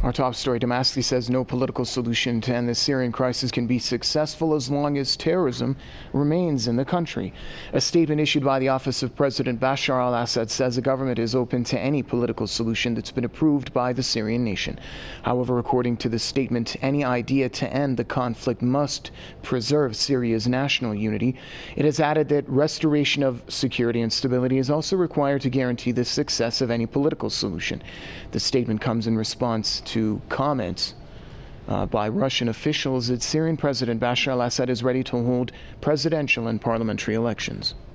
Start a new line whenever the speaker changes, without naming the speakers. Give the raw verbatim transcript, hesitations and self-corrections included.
Our top story, Damascus says no political solution to end the Syrian crisis can be successful as long as terrorism remains in the country. A statement issued by the Office of President Bashar al-Assad says the government is open to any political solution that's been approved by the Syrian nation. However, according to the statement, any idea to end the conflict must preserve Syria's national unity. It has added that restoration of security and stability is also required to guarantee the success of any political solution. The statement comes in response to comments uh, by Russian officials that Syrian President Bashar al-Assad is ready to hold presidential and parliamentary elections.